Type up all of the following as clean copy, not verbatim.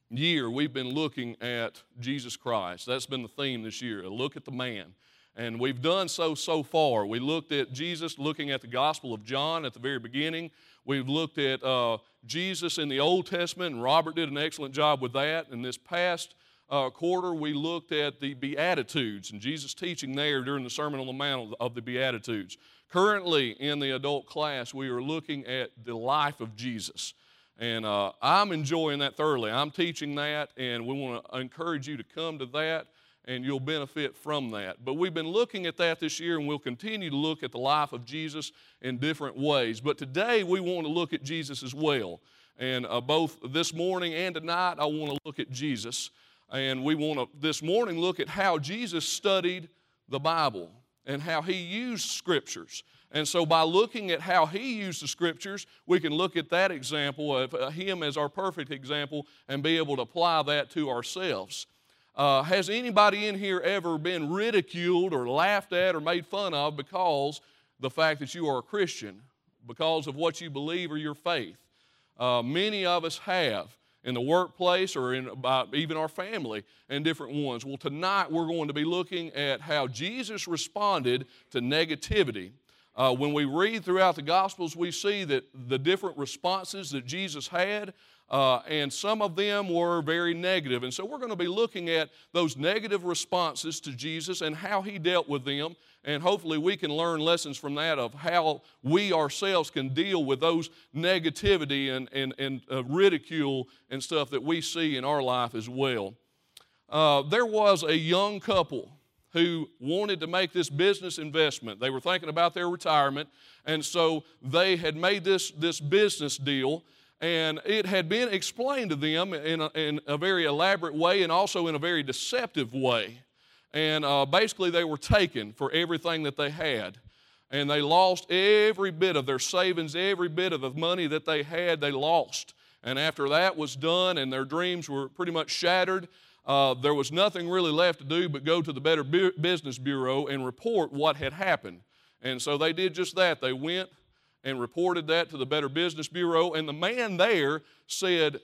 year, we've been looking at Jesus Christ. That's been the theme this year, a look at the man. And we've done so far. We looked at Jesus, looking at the Gospel of John at the very beginning. We've looked at Jesus in the Old Testament, and Robert did an excellent job with that. And this past quarter, we looked at the Beatitudes and Jesus' teaching there during the Sermon on the Mount of the Beatitudes. Currently, in the adult class, we are looking at the life of Jesus. And I'm enjoying that thoroughly. I'm teaching that, and we want to encourage you to come to that, and you'll benefit from that. But we've been looking at that this year, and we'll continue to look at the life of Jesus in different ways. But today, we want to look at Jesus as well. And both this morning and tonight, I want to look at Jesus. And we want to, this morning, look at how Jesus studied the Bible and how he used Scriptures. And so by looking at how he used the Scriptures, we can look at that example of him as our perfect example and be able to apply that to ourselves. Has anybody in here ever been ridiculed or laughed at or made fun of because the fact that you are a Christian, because of what you believe or your faith? Many of us have, in the workplace or in even our family and different ones. Well, tonight we're going to be looking at how Jesus responded to negativity. When we read throughout the Gospels, we see that the different responses that Jesus had, and some of them were very negative. And so we're going to be looking at those negative responses to Jesus and how he dealt with them. And hopefully we can learn lessons from that of how we ourselves can deal with those negativity and ridicule and stuff that we see in our life as well. There was a young couple who wanted to make this business investment. They were thinking about their retirement, and so they had made this business deal, and it had been explained to them in a very elaborate way and also in a very deceptive way. And basically they were taken for everything that they had. And they lost every bit of their savings, every bit of the money that they had, they lost. And after that was done and their dreams were pretty much shattered, there was nothing really left to do but go to the Better Business Bureau and report what had happened. And so they did just that. They went and reported that to the Better Business Bureau, and the man there said,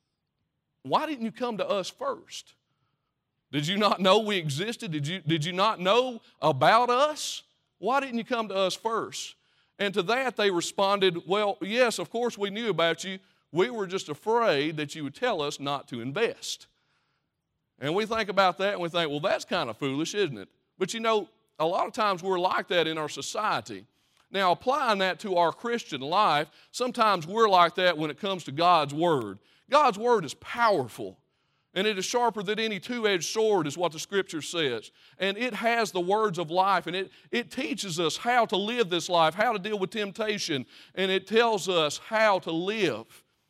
"Why didn't you come to us first? Did you not know we existed? Did you not know about us? Why didn't you come to us first?" And to that they responded, "Well, yes, of course we knew about you. We were just afraid that you would tell us not to invest." And we think about that and we think, well, that's kind of foolish, isn't it? But you know, a lot of times we're like that in our society. Now, applying that to our Christian life, sometimes we're like that when it comes to God's Word. God's Word is powerful, and it is sharper than any two-edged sword, is what the Scripture says. And it has the words of life, and it teaches us how to live this life, how to deal with temptation, and it tells us how to live.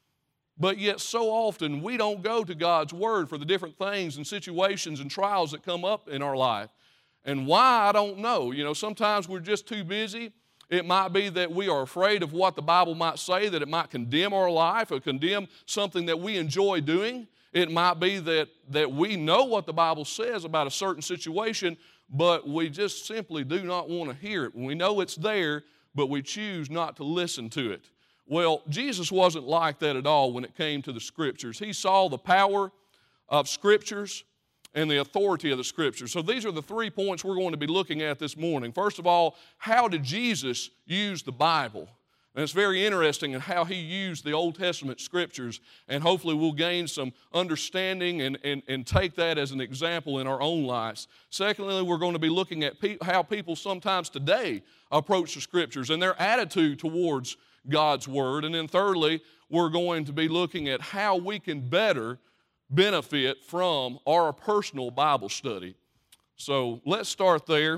But yet so often we don't go to God's Word for the different things and situations and trials that come up in our life. And why, I don't know. You know, sometimes we're just too busy. It might be that we are afraid of what the Bible might say, that it might condemn our life or condemn something that we enjoy doing. It might be that we know what the Bible says about a certain situation, but we just simply do not want to hear it. We know it's there, but we choose not to listen to it. Well, Jesus wasn't like that at all when it came to the Scriptures. He saw the power of Scriptures and the authority of the Scriptures. So these are the 3 points we're going to be looking at this morning. First of all, how did Jesus use the Bible? And it's very interesting in how he used the Old Testament Scriptures, and hopefully we'll gain some understanding and take that as an example in our own lives. Secondly, we're going to be looking at how people sometimes today approach the Scriptures and their attitude towards God's Word. And then thirdly, we're going to be looking at how we can better benefit from our personal Bible study. So let's start there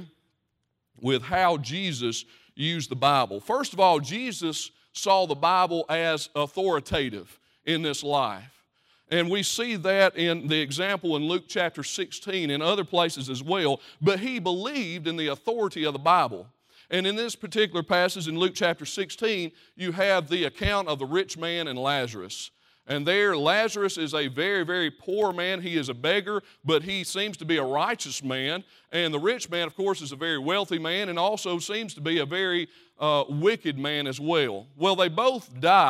with how Jesus used the Bible. First of all, Jesus saw the Bible as authoritative in this life. And we see that in the example in Luke chapter 16 and other places as well. But he believed in the authority of the Bible. And in this particular passage in Luke chapter 16, you have the account of the rich man and Lazarus. And there, Lazarus is a very, very poor man. He is a beggar, but he seems to be a righteous man. And the rich man, of course, is a very wealthy man and also seems to be a very wicked man as well. Well, they both die,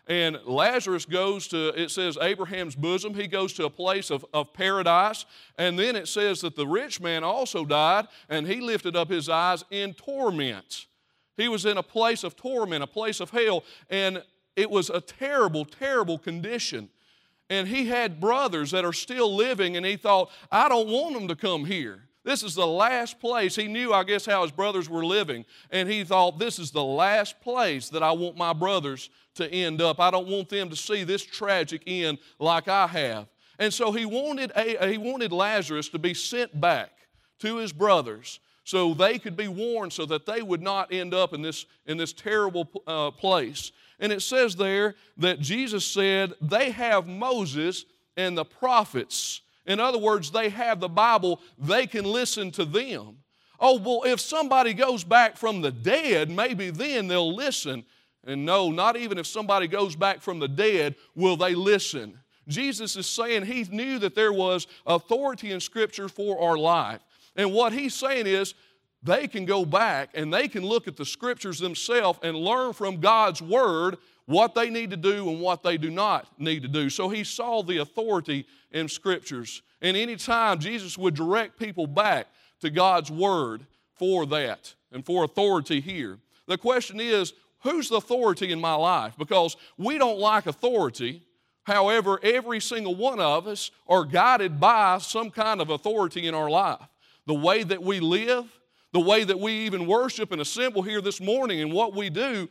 And Lazarus goes to, it says, Abraham's bosom. He goes to a place of paradise. And then it says that the rich man also died, and he lifted up his eyes in torment. He was in a place of torment, a place of hell, and it was a terrible, terrible condition. And he had brothers that are still living, and he thought, I don't want them to come here. This is the last place. He knew, I guess, how his brothers were living, and he thought, this is the last place that I want my brothers to end up. I don't want them to see this tragic end like I have. And so he wanted Lazarus to be sent back to his brothers so they could be warned, so that they would not end up in this terrible place. And it says there that Jesus said, they have Moses and the prophets. In other words, they have the Bible, they can listen to them. Oh, well, if somebody goes back from the dead, maybe then they'll listen. And no, not even if somebody goes back from the dead will they listen. Jesus is saying he knew that there was authority in Scripture for our life. And what he's saying is, they can go back and they can look at the Scriptures themselves and learn from God's Word what they need to do and what they do not need to do. So he saw the authority in Scriptures. And any time Jesus would direct people back to God's Word for that and for authority here. The question is, who's the authority in my life? Because we don't like authority. However, every single one of us are guided by some kind of authority in our life. The way that we live, the way that we even worship and assemble here this morning, and what we do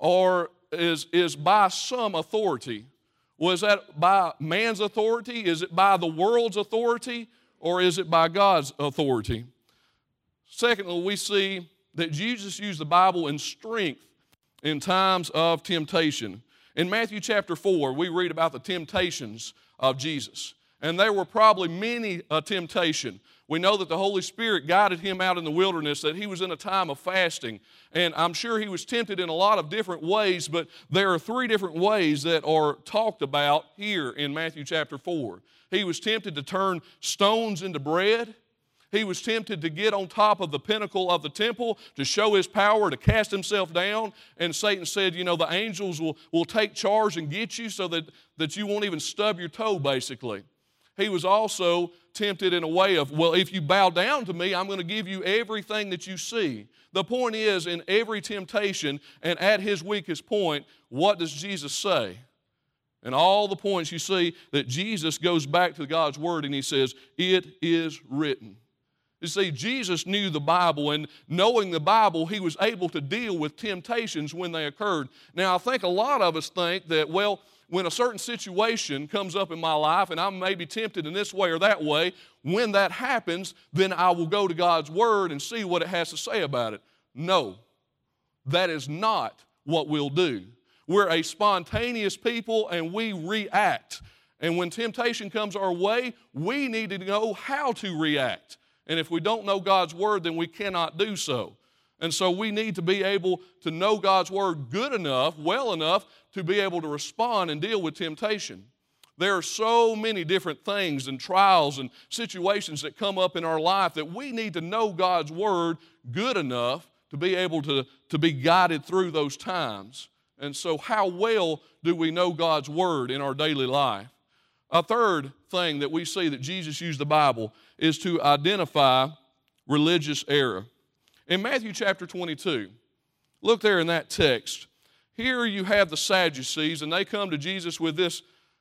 is by some authority. Was that by man's authority? Is it by the world's authority? Or is it by God's authority? Secondly, we see that Jesus used the Bible in strength in times of temptation. In Matthew chapter 4, we read about the temptations of Jesus. And there were probably many a temptation. We know that the Holy Spirit guided him out in the wilderness, that he was in a time of fasting. And I'm sure he was tempted in a lot of different ways, but there are 3 different ways that are talked about here in Matthew chapter 4. He was tempted to turn stones into bread. He was tempted to get on top of the pinnacle of the temple to show his power, to cast himself down. And Satan said, you know, the angels will take charge and get you so that you won't even stub your toe, basically. He was also tempted in a way of, well, if you bow down to me, I'm going to give you everything that you see. The point is, in every temptation and at his weakest point, what does Jesus say? And all the points you see that Jesus goes back to God's Word and he says, it is written. You see, Jesus knew the Bible, and knowing the Bible, he was able to deal with temptations when they occurred. Now, I think a lot of us think that, well, when a certain situation comes up in my life and I may be tempted in this way or that way, when that happens, then I will go to God's Word and see what it has to say about it. No, that is not what we'll do. We're a spontaneous people and we react. And when temptation comes our way, we need to know how to react. And if we don't know God's Word, then we cannot do so. And so we need to be able to know God's Word good enough, well enough, to be able to respond and deal with temptation. There are so many different things and trials and situations that come up in our life that we need to know God's Word good enough to be able to be guided through those times. And so how well do we know God's Word in our daily life? A third thing that we see that Jesus used the Bible is to identify religious error. In Matthew chapter 22, look there in that text. Here you have the Sadducees, and they come to Jesus with this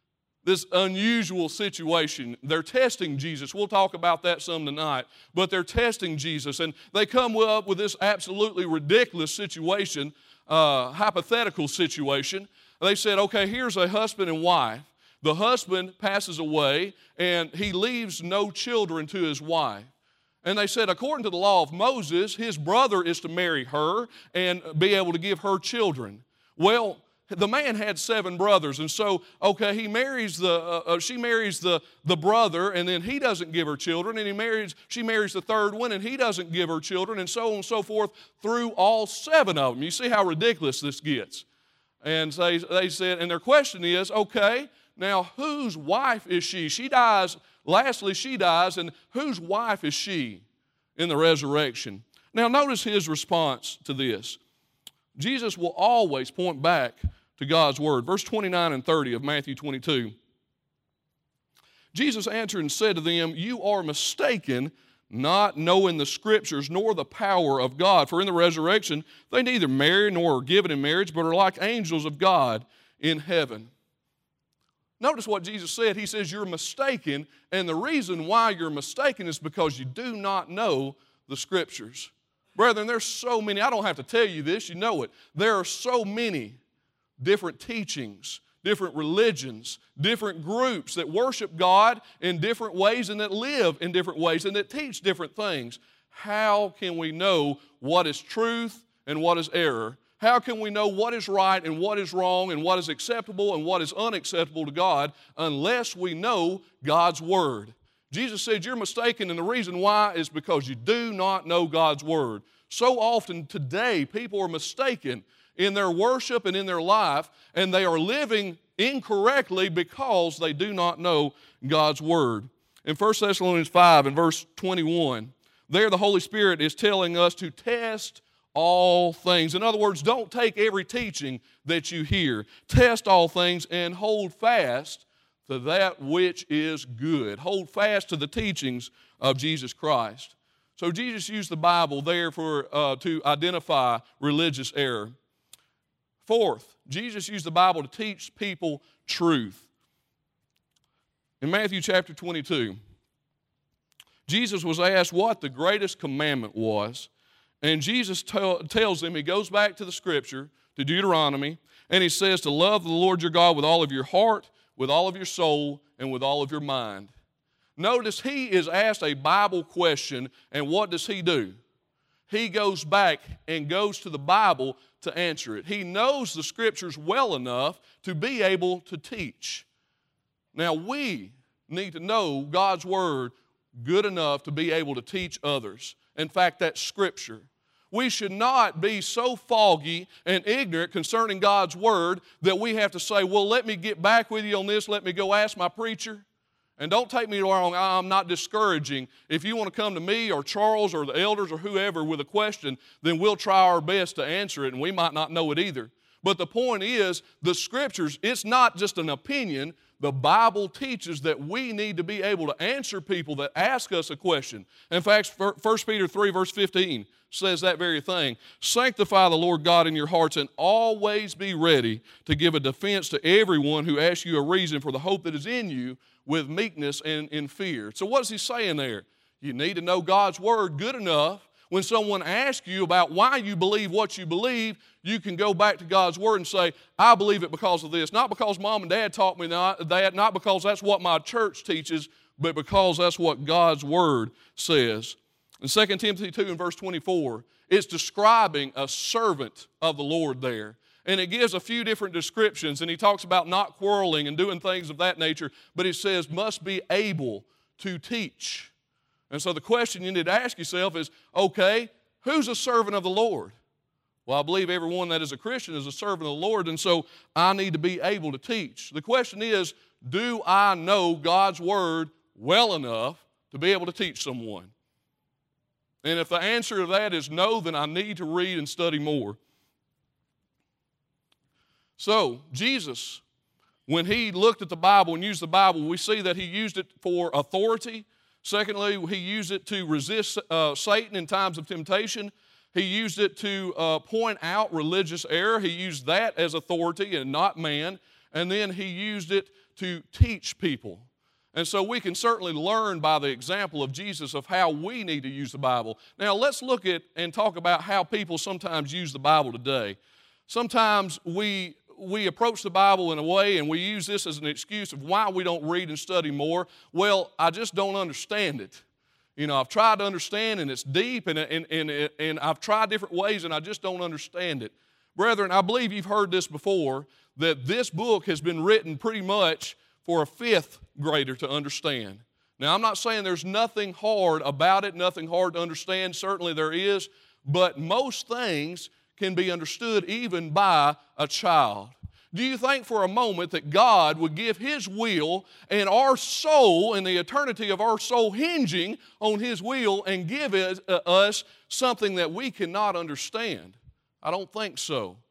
unusual situation. They're testing Jesus. We'll talk about that some tonight. But they're testing Jesus, and they come up with this absolutely ridiculous situation, hypothetical situation. They said, okay, here's a husband and wife. The husband passes away, and he leaves no children to his wife. And they said, according to the law of Moses, his brother is to marry her and be able to give her children. Well, the man had 7 brothers, and so, okay, she marries the brother, and then he doesn't give her children, and she marries the third one, and he doesn't give her children, and so on and so forth through all 7 of them. You see how ridiculous this gets. And so they said, and their question is, okay, now whose wife is she? She dies. Lastly, she dies, and whose wife is she in the resurrection? Now, notice his response to this. Jesus will always point back to God's word. Verse 29 and 30 of Matthew 22. Jesus answered and said to them, "You are mistaken, not knowing the Scriptures nor the power of God. For in the resurrection they neither marry nor are given in marriage, but are like angels of God in heaven." Notice what Jesus said. He says, you're mistaken, and the reason why you're mistaken is because you do not know the Scriptures. Brethren, there's so many. I don't have to tell you this. You know it. There are so many different teachings, different religions, different groups that worship God in different ways and that live in different ways and that teach different things. How can we know what is truth and what is error? How can we know what is right and what is wrong and what is acceptable and what is unacceptable to God unless we know God's Word? Jesus said you're mistaken, and the reason why is because you do not know God's Word. So often today people are mistaken in their worship and in their life, and they are living incorrectly because they do not know God's Word. In 1 Thessalonians 5 and verse 21, there the Holy Spirit is telling us to test all things. In other words, don't take every teaching that you hear. Test all things and hold fast to that which is good. Hold fast to the teachings of Jesus Christ. So Jesus used the Bible there to identify religious error. Fourth, Jesus used the Bible to teach people truth. In Matthew chapter 22, Jesus was asked what the greatest commandment was. And Jesus tells him, he goes back to the Scripture, to Deuteronomy, and he says to love the Lord your God with all of your heart, with all of your soul, and with all of your mind. Notice he is asked a Bible question, and what does he do? He goes back and goes to the Bible to answer it. He knows the Scriptures well enough to be able to teach. Now we need to know God's Word good enough to be able to teach others. In fact, that's Scripture. We should not be so foggy and ignorant concerning God's Word that we have to say, well, let me get back with you on this. Let me go ask my preacher. And don't take me wrong, I'm not discouraging. If you want to come to me or Charles or the elders or whoever with a question, then we'll try our best to answer it, and we might not know it either. But the point is, the Scriptures, it's not just an opinion. The Bible teaches that we need to be able to answer people that ask us a question. In fact, 1 Peter 3 verse 15 says that very thing. Sanctify the Lord God in your hearts and always be ready to give a defense to everyone who asks you a reason for the hope that is in you with meekness and in fear. So what is he saying there? You need to know God's Word good enough. When someone asks you about why you believe what you believe, you can go back to God's Word and say, I believe it because of this. Not because Mom and Dad taught me that, not because that's what my church teaches, but because that's what God's Word says. In 2 Timothy 2 and verse 24, it's describing a servant of the Lord there. And it gives a few different descriptions, and he talks about not quarreling and doing things of that nature, but he says must be able to teach. And so the question you need to ask yourself is, okay, who's a servant of the Lord? Well, I believe everyone that is a Christian is a servant of the Lord, and so I need to be able to teach. The question is, do I know God's Word well enough to be able to teach someone? And if the answer to that is no, then I need to read and study more. So, Jesus, when he looked at the Bible and used the Bible, we see that he used it for authority. Secondly, he used it to resist Satan in times of temptation. He used it to point out religious error. He used that as authority and not man. And then he used it to teach people. And so we can certainly learn by the example of Jesus of how we need to use the Bible. Now let's look at and talk about how people sometimes use the Bible today. Sometimes we approach the Bible in a way and we use this as an excuse of why we don't read and study more. Well, I just don't understand it. You know, I've tried to understand and it's deep and I've tried different ways and I just don't understand it. Brethren, I believe you've heard this before, that this book has been written pretty much for a fifth grader to understand. Now, I'm not saying there's nothing hard about it, nothing hard to understand. Certainly there is, but most things can be understood even by a child. Do you think for a moment that God would give His will and our soul and the eternity of our soul hinging on His will and give us something that we cannot understand? I don't think so.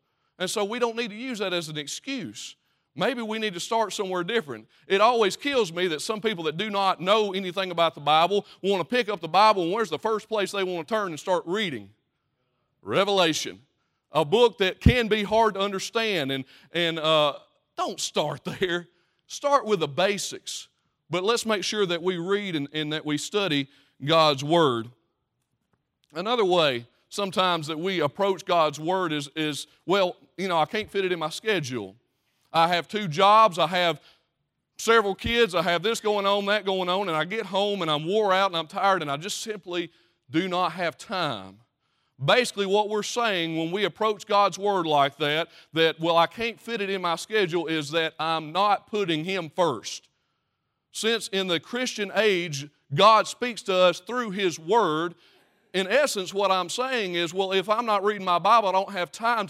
And so we don't need to use that as an excuse. Maybe we need to start somewhere different. It always kills me that some people that do not know anything about the Bible want to pick up the Bible, and where's the first place they want to turn and start reading? Revelation. A book that can be hard to understand. And don't start there. Start with the basics. But let's make sure that we read and that we study God's Word. Another way sometimes that we approach God's Word is, well, I can't fit it in my schedule. I have 2 jobs, I have several kids, I have this going on, that going on, and I get home and I'm wore out and I'm tired and I just simply do not have time. Basically what we're saying when we approach God's Word like that, well, I can't fit it in my schedule, is that I'm not putting Him first. Since in the Christian age, God speaks to us through His Word, in essence what I'm saying is, well, if I'm not reading my Bible, I don't have time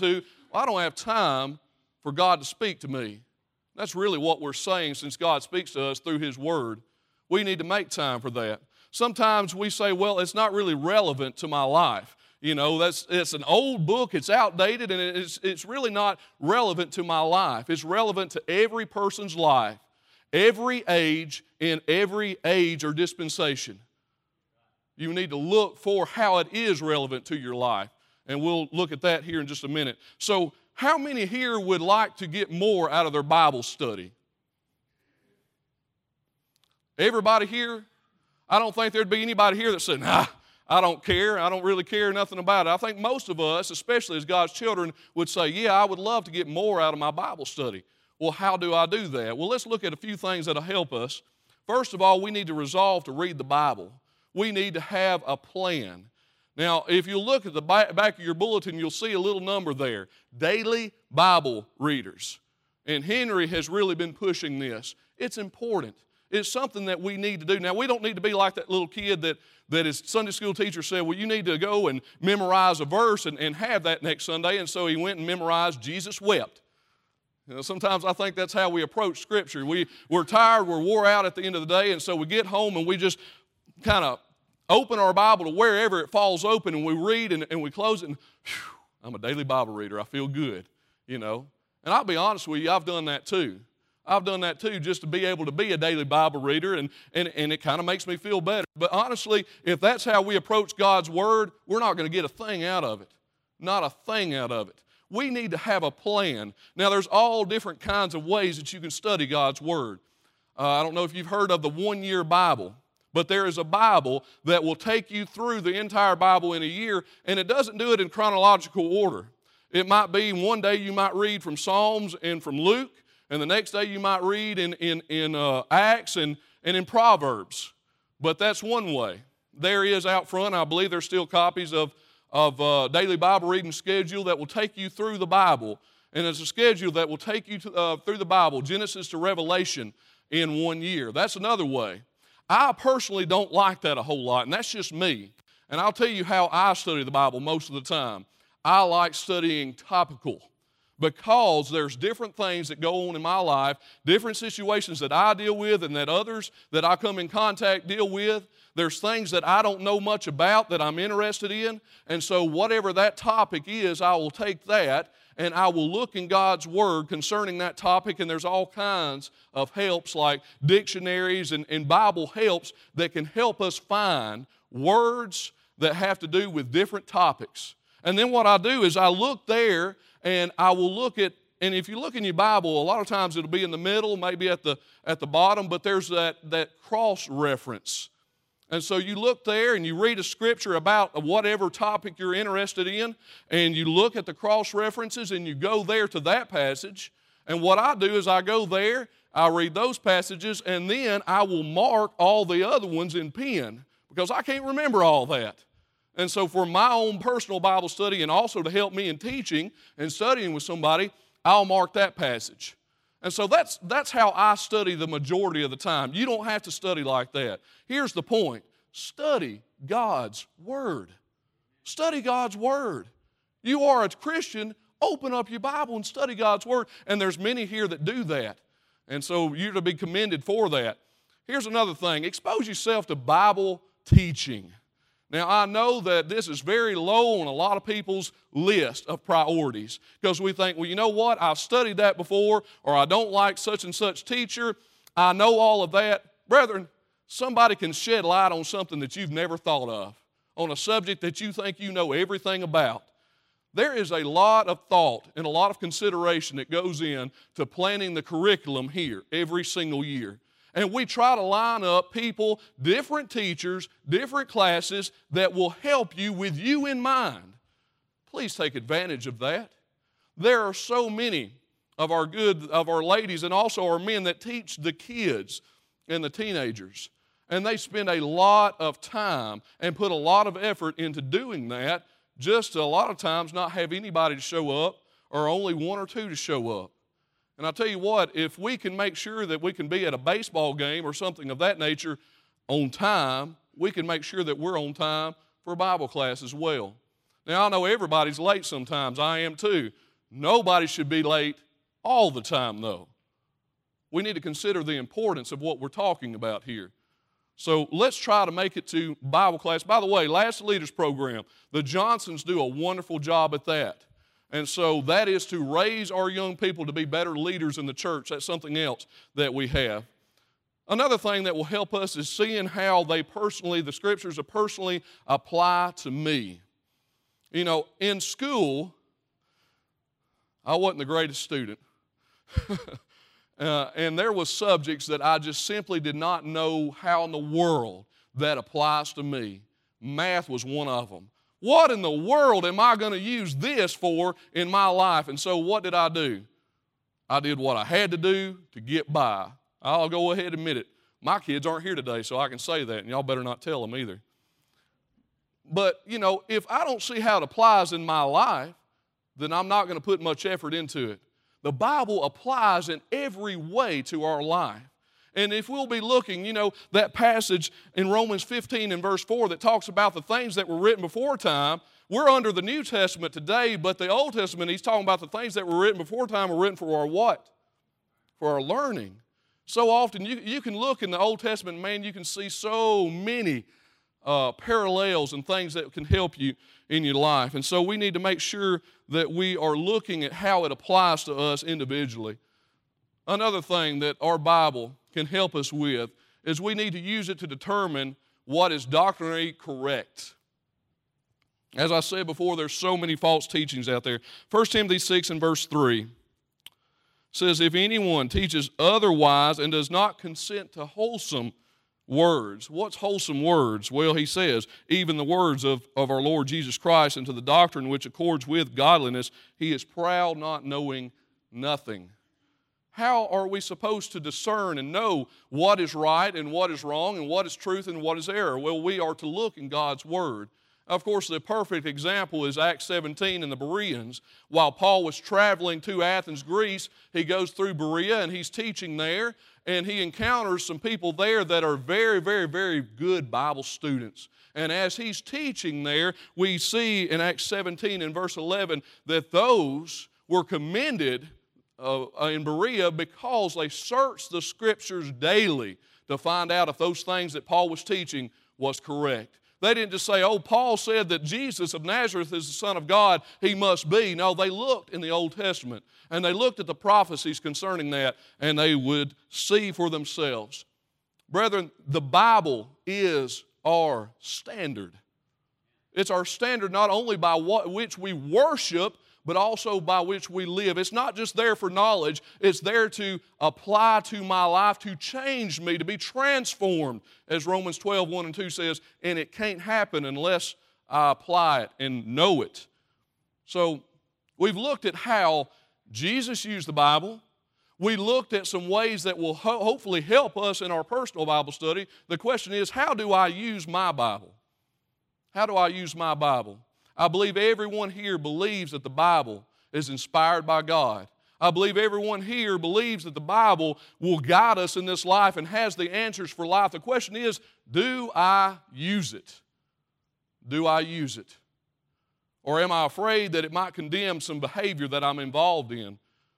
for God to speak to me. That's really what we're saying, since God speaks to us through His Word. We need to make time for that. Sometimes we say, well, it's not really relevant to my life. It's an old book, it's outdated, and it's really not relevant to my life. It's relevant to every person's life, every age, in every age or dispensation. You need to look for how it is relevant to your life, and we'll look at that here in just a minute. So, how many here would like to get more out of their Bible study? Everybody here? I don't think there'd be anybody here that said, nah, I don't care. I don't really care nothing about it. I think most of us, especially as God's children, would say, yeah, I would love to get more out of my Bible study. Well, how do I do that? Well, let's look at a few things that'll help us. First of all, we need to resolve to read the Bible. We need to have a plan. Now, if you look at the back of your bulletin, you'll see a little number there, Daily Bible Readers. And Henry has really been pushing this. It's important. It's something that we need to do. Now, we don't need to be like that little kid that his Sunday school teacher said, well, you need to go and memorize a verse and have that next Sunday. And so he went and memorized Jesus wept. Sometimes I think that's how we approach Scripture. We're tired, we're wore out at the end of the day, and so we get home and we just kind of open our Bible to wherever it falls open, and we read and we close it, and whew, I'm a daily Bible reader. I feel good, And I'll be honest with you, I've done that too. I've done that too, just to be able to be a daily Bible reader, and it kind of makes me feel better. But honestly, if that's how we approach God's Word, we're not going to get a thing out of it. Not a thing out of it. We need to have a plan. Now, there's all different kinds of ways that you can study God's Word. I don't know if you've heard of the 1-year Bible. But there is a Bible that will take you through the entire Bible in a year, and it doesn't do it in chronological order. It might be one day you might read from Psalms and from Luke, and the next day you might read in Acts and in Proverbs. But that's one way. There is out front, I believe there's still copies of Daily Bible Reading Schedule that will take you through the Bible. And it's a schedule that will take you through the Bible, Genesis to Revelation, in 1 year. That's another way. I personally don't like that a whole lot, and that's just me. And I'll tell you how I study the Bible most of the time. I like studying topical, because there's different things that go on in my life, different situations that I deal with and that others that I come in contact deal with. There's things that I don't know much about that I'm interested in, and so whatever that topic is, I will take that and I will look in God's Word concerning that topic, and there's all kinds of helps like dictionaries and Bible helps that can help us find words that have to do with different topics. And then what I do is I look there and I will look at, and if you look in your Bible, a lot of times it'll be in the middle, maybe at the bottom, but there's that cross reference. And so you look there and you read a scripture about whatever topic you're interested in, and you look at the cross references and you go there to that passage. And what I do is I go there, I read those passages, and then I will mark all the other ones in pen, because I can't remember all that. And so for my own personal Bible study, and also to help me in teaching and studying with somebody, I'll mark that passage. And so that's how I study the majority of the time. You don't have to study like that. Here's the point. Study God's Word. Study God's Word. You are a Christian, open up your Bible and study God's Word. And there's many here that do that. And so you're to be commended for that. Here's another thing. Expose yourself to Bible teaching. Now, I know that this is very low on a lot of people's list of priorities because we think, well, you know what? I've studied that before, or I don't like such and such teacher. I know all of that. Brethren, somebody can shed light on something that you've never thought of, on a subject that you think you know everything about. There is a lot of thought and a lot of consideration that goes in to planning the curriculum here every single year. And we try to line up people, different teachers, different classes that will help you with you in mind. Please take advantage of that. There are so many of our ladies and also our men that teach the kids and the teenagers. And they spend a lot of time and put a lot of effort into doing that, just to a lot of times not have anybody to show up or only one or two to show up. And I'll tell you what, if we can make sure that we can be at a baseball game or something of that nature on time, we can make sure that we're on time for Bible class as well. Now, I know everybody's late sometimes. I am too. Nobody should be late all the time, though. We need to consider the importance of what we're talking about here. So let's try to make it to Bible class. By the way, Last Leaders Program, the Johnsons do a wonderful job at that. And so that is to raise our young people to be better leaders in the church. That's something else that we have. Another thing that will help us is seeing how the Scriptures personally apply to me. You know, in school, I wasn't the greatest student. And there was subjects that I just simply did not know how in the world that applies to me. Math was one of them. What in the world am I going to use this for in my life? And so what did I do? I did what I had to do to get by. I'll go ahead and admit it. My kids aren't here today, so I can say that, and y'all better not tell them either. But, you know, if I don't see how it applies in my life, then I'm not going to put much effort into it. The Bible applies in every way to our life. And if we'll be looking, you know, that passage in Romans 15 and verse 4 that talks about the things that were written before time, we're under the New Testament today, but the Old Testament, he's talking about the things that were written before time were written for our what? For our learning. So often, you can look in the Old Testament, man, you can see so many parallels and things that can help you in your life. And so we need to make sure that we are looking at how it applies to us individually. Another thing that our Bible can help us with is we need to use it to determine what is doctrinally correct. As I said before, there's so many false teachings out there. 1 Timothy 6 and verse 3 says, if anyone teaches otherwise and does not consent to wholesome words. What's wholesome words? Well, he says, even the words of our Lord Jesus Christ, and to the doctrine which accords with godliness, he is proud, not knowing nothing. How are we supposed to discern and know what is right and what is wrong and what is truth and what is error? Well, we are to look in God's Word. Of course, the perfect example is Acts 17 and the Bereans. While Paul was traveling to Athens, Greece, he goes through Berea and he's teaching there, and he encounters some people there that are very, very, very good Bible students. And as he's teaching there, we see in Acts 17 and verse 11 that those were commended in Berea because they searched the Scriptures daily to find out if those things that Paul was teaching was correct. They didn't just say, oh, Paul said that Jesus of Nazareth is the Son of God, he must be. No, they looked in the Old Testament, and they looked at the prophecies concerning that, and they would see for themselves. Brethren, the Bible is our standard. It's our standard not only by which we worship, but also by which we live. It's not just there for knowledge, it's there to apply to my life, to change me, to be transformed, as Romans 12, 1 and 2 says, and it can't happen unless I apply it and know it. So we've looked at how Jesus used the Bible. We looked at some ways that will hopefully help us in our personal Bible study. The question is, how do I use my Bible? How do I use my Bible? I believe everyone here believes that the Bible is inspired by God. I believe everyone here believes that the Bible will guide us in this life and has the answers for life. The question is, do I use it? Do I use it? Or am I afraid that it might condemn some behavior that I'm involved in?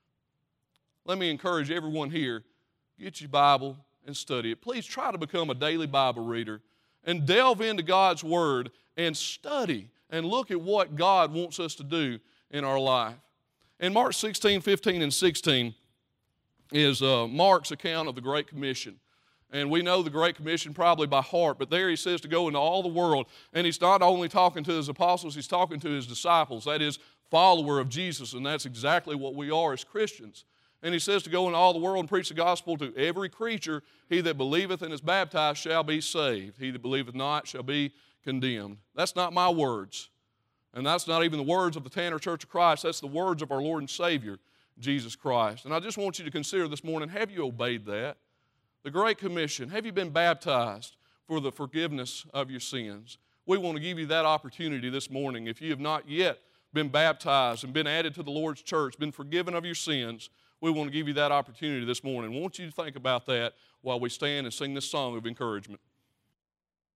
Let me encourage everyone here, get your Bible and study it. Please try to become a daily Bible reader. and delve into God's Word and study and look at what God wants us to do in our life. In Mark 16, 15, and 16 is Mark's account of the Great Commission. And we know the Great Commission probably by heart, but there he says to go into all the world. And he's not only talking to his apostles, he's talking to his disciples. That is, follower of Jesus, and that's exactly what we are as Christians. And he says to go into all the world and preach the gospel to every creature. He that believeth and is baptized shall be saved. He that believeth not shall be condemned. That's not my words. And that's not even the words of the Tanner Church of Christ. That's the words of our Lord and Savior, Jesus Christ. And I just want you to consider this morning, have you obeyed that? The Great Commission, have you been baptized for the forgiveness of your sins? We want to give you that opportunity this morning. If you have not yet been baptized and been added to the Lord's church, been forgiven of your sins, we want to give you that opportunity this morning. I want you to think about that while we stand and sing this song of encouragement.